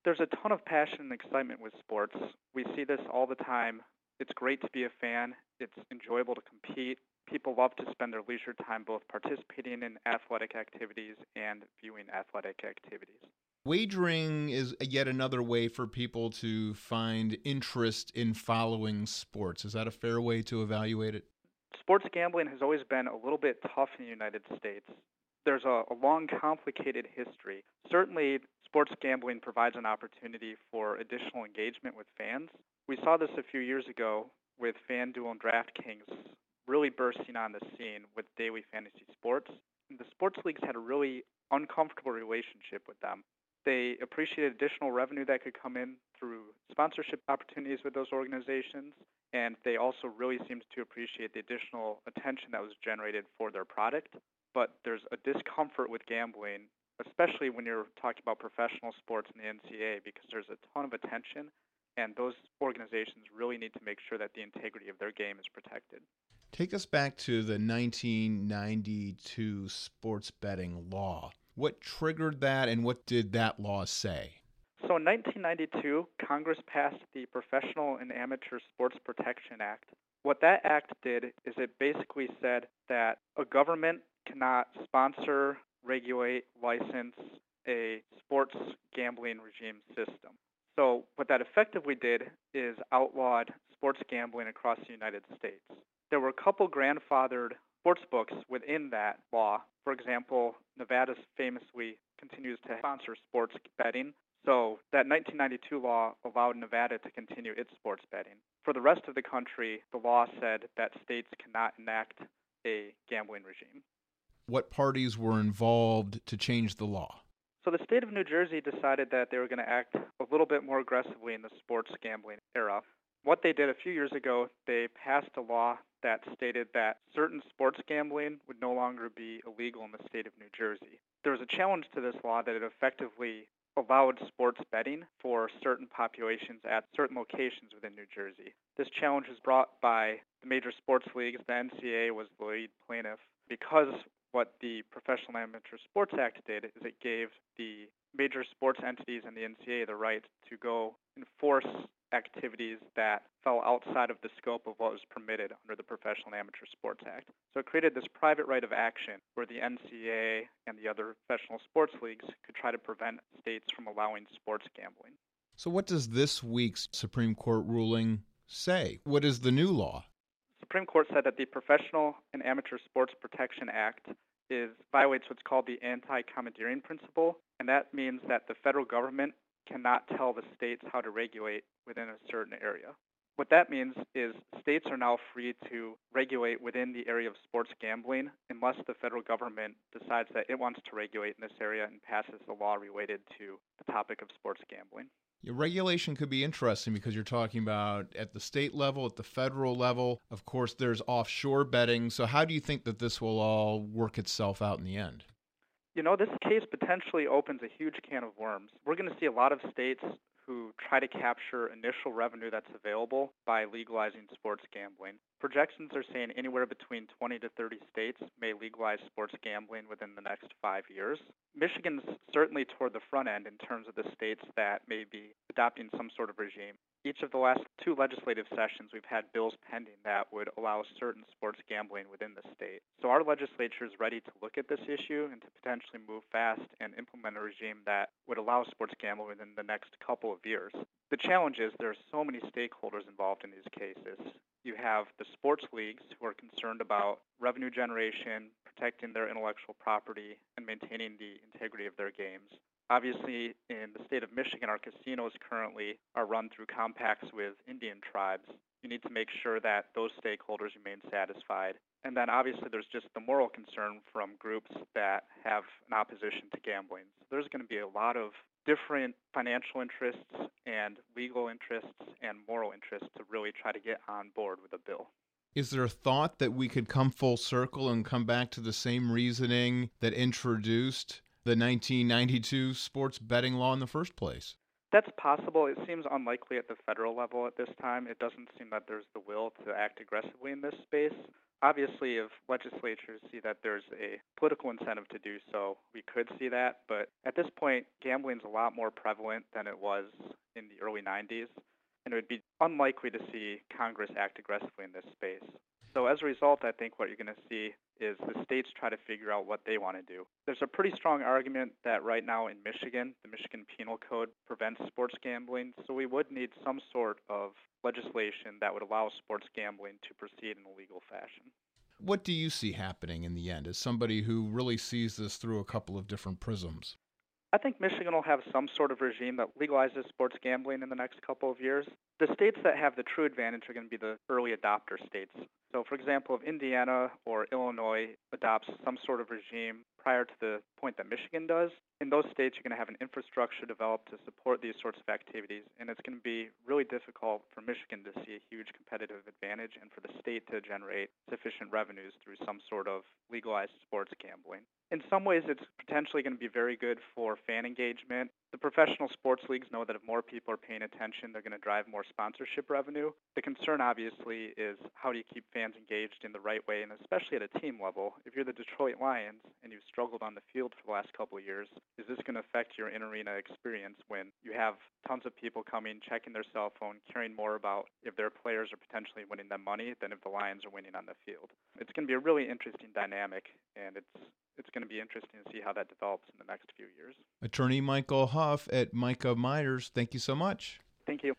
There's a ton of passion and excitement with sports. We see this all the time. It's great to be a fan. It's enjoyable to compete. People love to spend their leisure time both participating in athletic activities and viewing athletic activities. Wagering is yet another way for people to find interest in following sports. Is that a fair way to evaluate it? Sports gambling has always been a little bit tough in the United States. There's a long, complicated history. Certainly, sports gambling provides an opportunity for additional engagement with fans. We saw this a few years ago with FanDuel and DraftKings really bursting on the scene with daily fantasy sports. And the sports leagues had a really uncomfortable relationship with them. They appreciated additional revenue that could come in through sponsorship opportunities with those organizations, and they also really seemed to appreciate the additional attention that was generated for their product. But there's a discomfort with gambling, especially when you're talking about professional sports in the NCAA, because there's a ton of attention, and those organizations really need to make sure that the integrity of their game is protected. Take us back to the 1992 sports betting law. What triggered that, and what did that law say? So in 1992, Congress passed the Professional and Amateur Sports Protection Act. What that act did is it basically said that a government cannot sponsor, regulate, license a sports gambling regime system. So what that effectively did is outlawed sports gambling across the United States. There were a couple grandfathered sports books within that law. For example, Nevada famously continues to sponsor sports betting. So that 1992 law allowed Nevada to continue its sports betting. For the rest of the country, the law said that states cannot enact a gambling regime. What parties were involved to change the law? So the state of New Jersey decided that they were going to act a little bit more aggressively in the sports gambling era. What they did a few years ago, they passed a law that stated that certain sports gambling would no longer be illegal in the state of New Jersey. There was a challenge to this law that it effectively allowed sports betting for certain populations at certain locations within New Jersey. This challenge was brought by the major sports leagues. The NCAA was the lead plaintiff because what the Professional Amateur Sports Act did is it gave the major sports entities and the NCAA the right to go enforce activities that fell outside of the scope of what was permitted under the Professional Amateur Sports Act. So it created this private right of action where the NCAA and the other professional sports leagues could try to prevent states from allowing sports gambling. So what does this week's Supreme Court ruling say? What is the new law? The Supreme Court said that the Professional and Amateur Sports Protection Act violates what's called the anti-commandeering principle, and that means that the federal government cannot tell the states how to regulate within a certain area. What that means is states are now free to regulate within the area of sports gambling unless the federal government decides that it wants to regulate in this area and passes a law related to the topic of sports gambling. Your regulation could be interesting because you're talking about at the state level, at the federal level. Of course, there's offshore betting. So how do you think that this will all work itself out in the end? You know, this case potentially opens a huge can of worms. We're going to see a lot of states who try to capture initial revenue that's available by legalizing sports gambling. Projections are saying anywhere between 20 to 30 states may legalize sports gambling within the next 5 years. Michigan's certainly toward the front end in terms of the states that may be adopting some sort of regime. Each of the last two legislative sessions, we've had bills pending that would allow certain sports gambling within the state. So our legislature is ready to look at this issue and to potentially move fast and implement a regime that would allow sports gambling within the next couple of years. The challenge is there are so many stakeholders involved in these cases. You have the sports leagues who are concerned about revenue generation, protecting their intellectual property, and maintaining the integrity of their games. Obviously, in the state of Michigan, our casinos currently are run through compacts with Indian tribes. You need to make sure that those stakeholders remain satisfied. And then obviously there's just the moral concern from groups that have an opposition to gambling. So there's going to be a lot of different financial interests and legal interests and moral interests to really try to get on board with a bill. Is there a thought that we could come full circle and come back to the same reasoning that introduced the 1992 sports betting law in the first place? That's possible. It seems unlikely at the federal level at this time. It doesn't seem that there's the will to act aggressively in this space. Obviously, if legislatures see that there's a political incentive to do so, we could see that. But at this point, gambling's a lot more prevalent than it was in the early 90s, and it would be unlikely to see Congress act aggressively in this space. So as a result, I think what you're going to see is the states try to figure out what they want to do. There's a pretty strong argument that right now in Michigan, the Michigan Penal Code prevents sports gambling, so we would need some sort of legislation that would allow sports gambling to proceed in a legal fashion. What do you see happening in the end as somebody who really sees this through a couple of different prisms? I think Michigan will have some sort of regime that legalizes sports gambling in the next couple of years. The states that have the true advantage are going to be the early adopter states. So, for example, if Indiana or Illinois adopts some sort of regime prior to the point that Michigan does, in those states you're going to have an infrastructure developed to support these sorts of activities, and it's going to be really difficult for Michigan to see a huge competitive advantage and for the state to generate sufficient revenues through some sort of legalized sports gambling. In some ways, it's potentially going to be very good for fan engagement. The professional sports leagues know that if more people are paying attention, they're going to drive more sponsorship revenue. The concern, obviously, is how do you keep fans engaged in the right way, and especially at a team level. If you're the Detroit Lions and you've struggled on the field for the last couple of years, is this going to affect your in-arena experience when you have tons of people coming, checking their cell phone, caring more about if their players are potentially winning them money than if the Lions are winning on the field? It's going to be a really interesting dynamic, and it's going to be interesting to see how that develops in the next few years. Attorney Michael Huff at Micah Miners, thank you so much. Thank you.